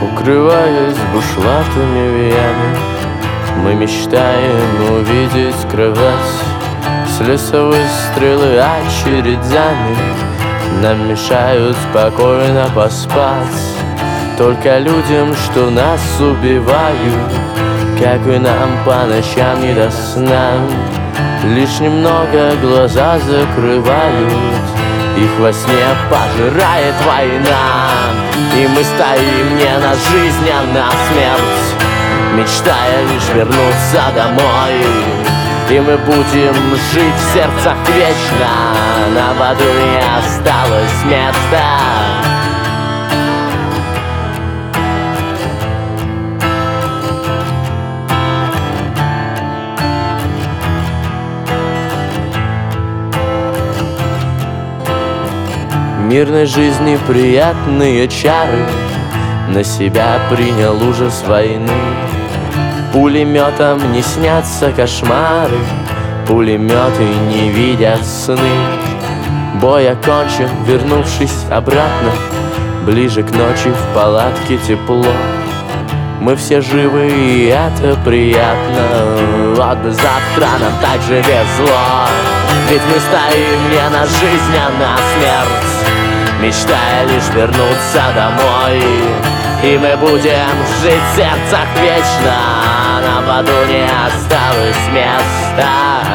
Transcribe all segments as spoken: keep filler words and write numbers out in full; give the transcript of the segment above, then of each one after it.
Укрываясь бушлатами виями, мы мечтаем увидеть кровать. С леса выстрелы очередями нам мешают спокойно поспать. Только людям, что нас убивают, как и нам по ночам не до сна, лишь немного глаза закрывают, их во сне пожирает война. И мы стоим не на жизнь, а на смерть, мечтая лишь вернуться домой. И мы будем жить в сердцах вечно, нам в аду не осталось места. Мирной жизни приятные чары на себя принял ужас войны. Пулеметом не снятся кошмары, пулеметы не видят сны. Бой окончен, вернувшись обратно, ближе к ночи в палатке тепло. Мы все живы, и это приятно, вот бы завтра нам так же везло. Ведь мы стоим не на жизнь, а на смерть, мечтая лишь вернуться домой. И мы будем жить в сердцах вечно, нам в аду не осталось места.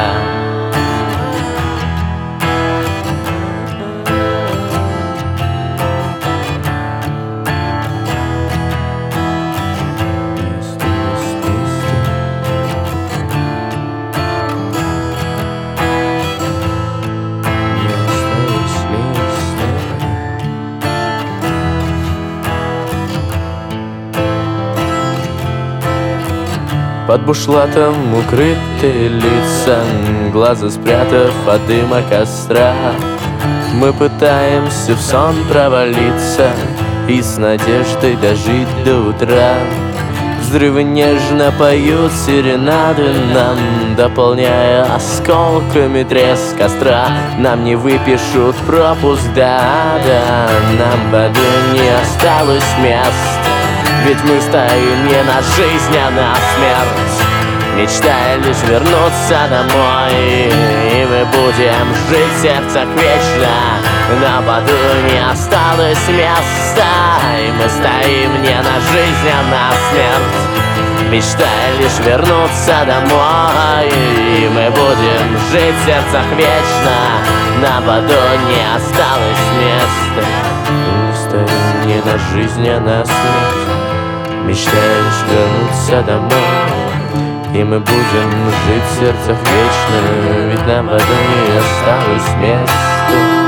Под бушлатом укрытые лица, глаза спрятав от дыма костра, мы пытаемся в сон провалиться и с надеждой дожить до утра. Взрывы нежно поют серенады нам, дополняя осколками треск костра. Нам не выпишут пропуск, да, да, нам в аду не осталось мест. Ведь мы стоим не на жизнь, а на смерть, мечтая лишь вернуться домой. И мы будем жить в сердцах вечно, на аду не осталось места. И мы стоим не на жизнь, а на смерть, мечтая лишь вернуться домой. И мы будем жить в сердцах вечно, на аду не осталось места. Мы стоим не на жизнь, а на смерть, мечтая лишь вернуться домой. И мы будем жить в сердцах вечно, ведь нам в аду не осталось места.